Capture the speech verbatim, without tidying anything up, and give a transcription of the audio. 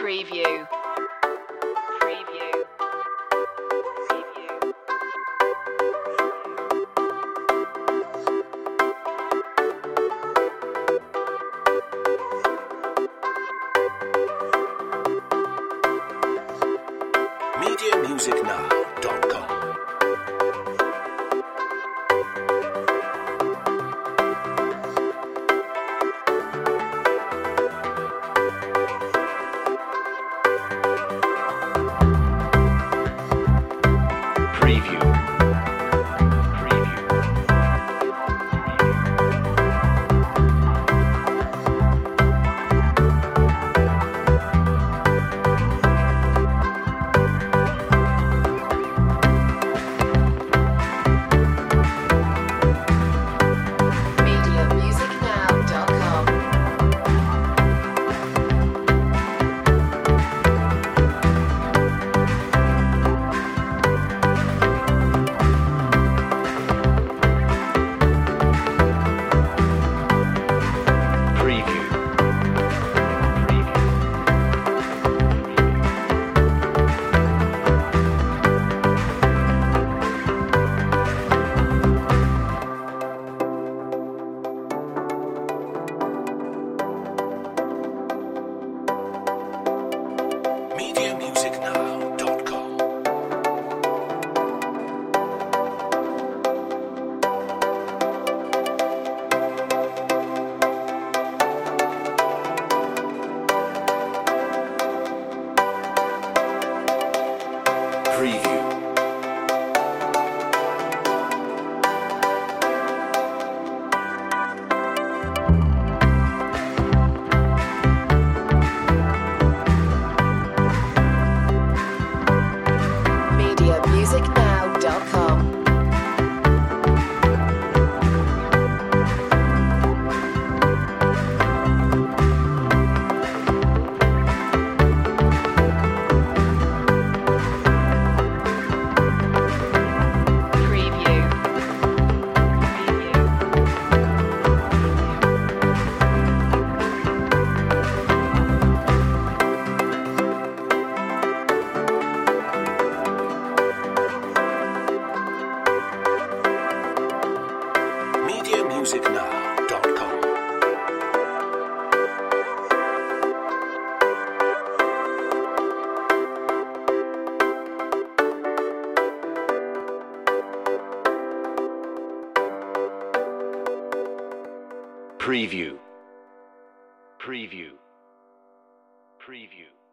Preview. Preview. Preview. media music now dot com. Preview. media music now dot com. Preview. media music now dot com. Preview. media music now dot com. Preview. Preview. media music now dot com. Preview. Preview. Preview.